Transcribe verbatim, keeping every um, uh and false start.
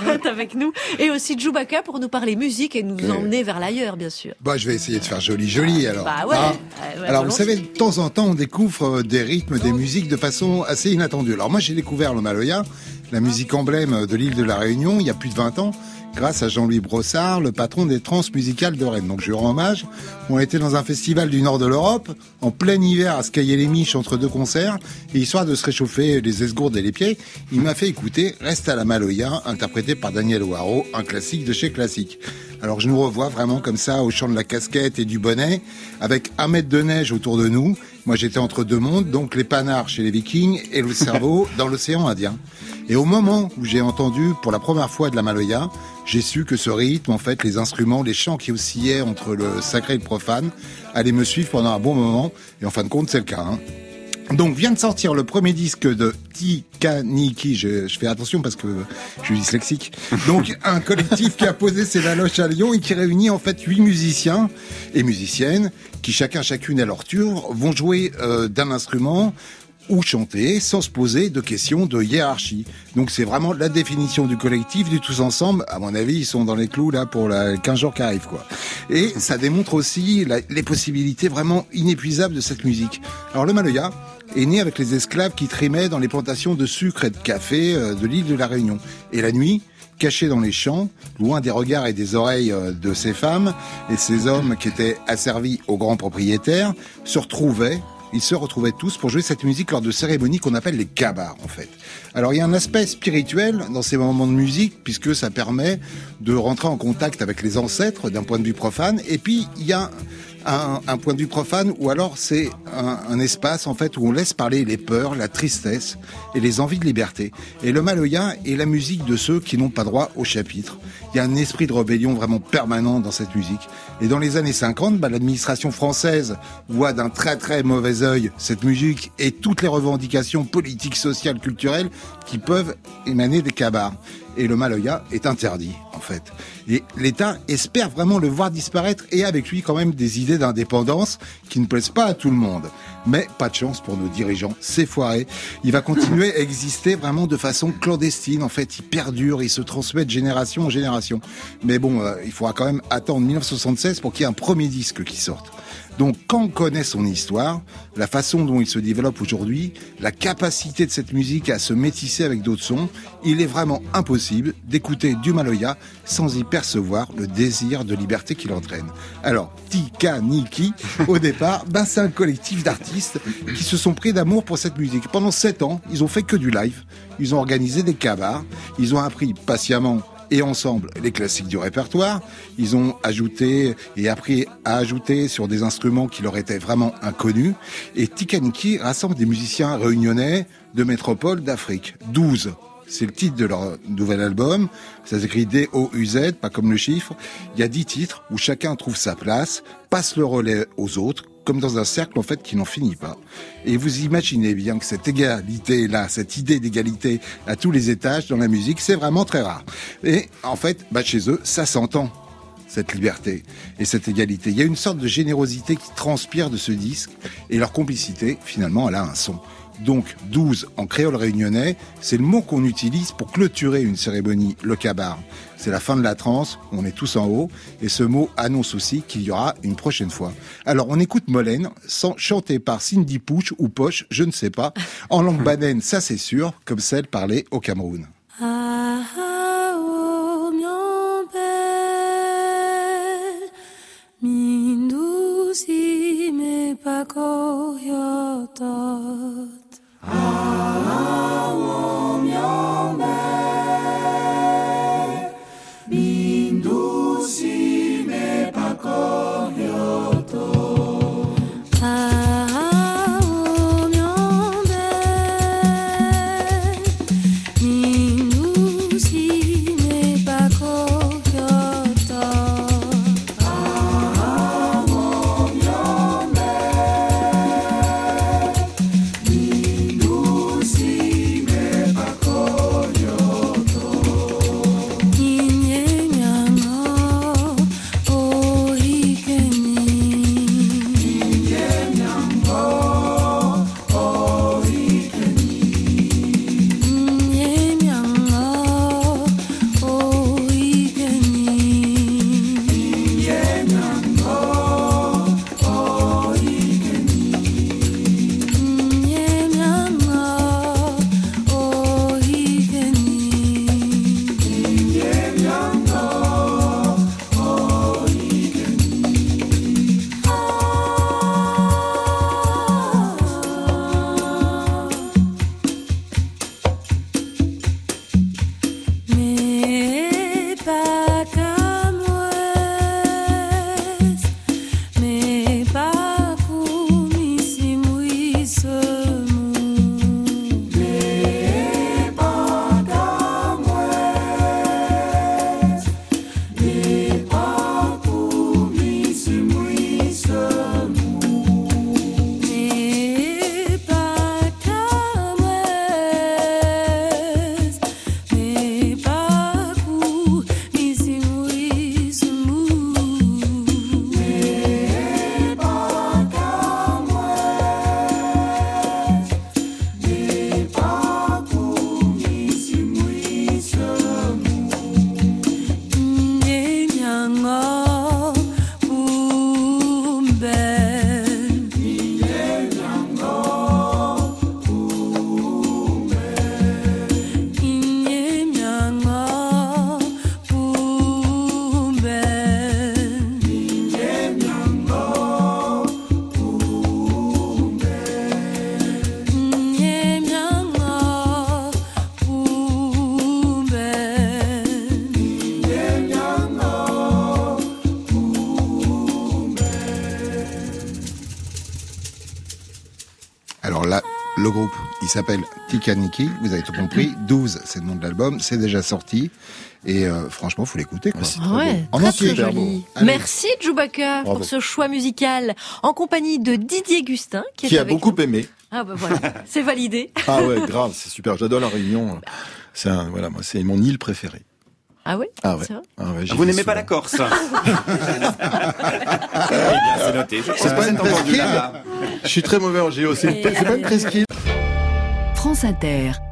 être avec nous. Et aussi Chewbacca pour nous parler musique et nous okay. emmener vers l'ailleurs, bien sûr. Bah, je vais essayer de faire joli joli alors. Bah ouais. Ah. Euh, ouais alors vous savez, de temps en temps, on découvre des rythmes, des musiques de façon assez inattendue. Alors moi, j'ai découvert le maloya, la musique emblème de l'île de la Réunion, il y a plus de vingt ans, grâce à Jean-Louis Brossard, le patron des trans musicales de Rennes. Donc je lui rends hommage. On était dans un festival du nord de l'Europe, en plein hiver, à se cailler les miches entre deux concerts, et histoire de se réchauffer les esgourdes et les pieds, il m'a fait écouter Reste à la Maloya, interprété par Daniel O'Haraud, un classique de chez Classique. Alors je nous revois vraiment comme ça, au chant de la casquette et du bonnet, avec un mètre de neige autour de nous. Moi j'étais entre deux mondes, donc les panards chez les Vikings et le cerveau dans l'océan Indien. Et au moment où j'ai entendu pour la première fois de la Maloya, j'ai su que ce rythme, en fait, les instruments, les chants qui oscillaient entre le sacré et le profane, allaient me suivre pendant un bon moment. Et en fin de compte, c'est le cas. Hein. Donc vient de sortir le premier disque de Tikaniki, je, je fais attention parce que je suis dyslexique, donc un collectif qui a posé ses valoches à Lyon et qui réunit en fait huit musiciens et musiciennes qui chacun chacune à leur tour vont jouer euh, d'un instrument ou chanter sans se poser de questions de hiérarchie. Donc c'est vraiment la définition du collectif, du tous ensemble. À mon avis, ils sont dans les clous là pour la quinze jours qui arrivent, quoi. Et ça démontre aussi la, les possibilités vraiment inépuisables de cette musique. Alors le maloya est né avec les esclaves qui trimaient dans les plantations de sucre et de café de l'île de la Réunion. Et la nuit, cachés dans les champs, loin des regards et des oreilles de ces femmes et ces hommes qui étaient asservis aux grands propriétaires, se retrouvaient Ils se retrouvaient tous pour jouer cette musique lors de cérémonies qu'on appelle les kabars, en fait. Alors, il y a un aspect spirituel dans ces moments de musique, puisque ça permet de rentrer en contact avec les ancêtres d'un point de vue profane. Et puis, il y a un, un point de vue profane, ou alors c'est un, un espace, en fait, où on laisse parler les peurs, la tristesse et les envies de liberté. Et le maloya est la musique de ceux qui n'ont pas droit au chapitre. Il y a un esprit de rébellion vraiment permanent dans cette musique. Et dans les années cinquante, bah, l'administration française voit d'un très très mauvais œil cette musique et toutes les revendications politiques, sociales, culturelles qui peuvent émaner des kabars. Et le maloya est interdit, en fait. Et l'État espère vraiment le voir disparaître et avec lui quand même des idées d'indépendance qui ne plaisent pas à tout le monde. Mais pas de chance pour nos dirigeants, c'est foiré. Il va continuer à exister vraiment de façon clandestine. En fait, il perdure, il se transmet de génération en génération. Mais bon, euh, il faudra quand même attendre dix-neuf cent soixante-seize pour qu'il y ait un premier disque qui sorte. Donc, quand on connaît son histoire, la façon dont il se développe aujourd'hui, la capacité de cette musique à se métisser avec d'autres sons, il est vraiment impossible d'écouter du maloya sans y percevoir le désir de liberté qu'il entraîne. Alors, Tikaniki, au départ, ben c'est un collectif d'artistes qui se sont pris d'amour pour cette musique. Pendant sept ans, ils ont fait que du live, ils ont organisé des kabars, ils ont appris patiemment et ensemble les classiques du répertoire. Ils ont ajouté et appris à ajouter sur des instruments qui leur étaient vraiment inconnus. Et Tikaniki rassemble des musiciens réunionnais de métropole d'Afrique. douze. C'est le titre de leur nouvel album. Ça s'écrit D O U Z, pas comme le chiffre. Il y a dix titres où chacun trouve sa place, passe le relais aux autres, comme dans un cercle, en fait, qui n'en finit pas. Et vous imaginez bien que cette égalité-là, cette idée d'égalité à tous les étages dans la musique, c'est vraiment très rare. Et, en fait, bah, chez eux, ça s'entend, cette liberté et cette égalité. Il y a une sorte de générosité qui transpire de ce disque, et leur complicité, finalement, elle a un son. Donc, douze en créole réunionnais, c'est le mot qu'on utilise pour clôturer une cérémonie, le kabar. C'est la fin de la transe, on est tous en haut, et ce mot annonce aussi qu'il y aura une prochaine fois. Alors, on écoute Molène, chantée par Cindy Pouche ou Poche, je ne sais pas, en langue banane, ça c'est sûr, comme celle parlée au Cameroun. Ah, ah, oh, mion belle, mindusi me pako yotot. Ah, oh, mion belle, mindusi me pako yotot. Ah, oh, mion belle, mindusi Le groupe, il s'appelle Tikaniki, vous avez tout compris. douze, c'est le nom de l'album, c'est déjà sorti. Et euh, franchement, faut l'écouter, quoi. Ah ouais, En très, entier. très joli. Allez. Merci Chewbacca Bravo. pour ce choix musical en compagnie de Didier Gustin qui, Qui est a avec beaucoup nous. aimé. Ah bah voilà, c'est validé. Ah ouais, grave, c'est super. J'adore la Réunion. C'est un, voilà, moi, c'est mon île préférée. Ah ouais, Ah ouais. c'est vrai. Ah ouais, j'y Vous vais n'aimez pas souvent. la Corse? Eh bien, c'est noté. Je C'est pas une presqu'île. Je suis très mauvais en géo. C'est c'est pas une presqu'île. France Inter.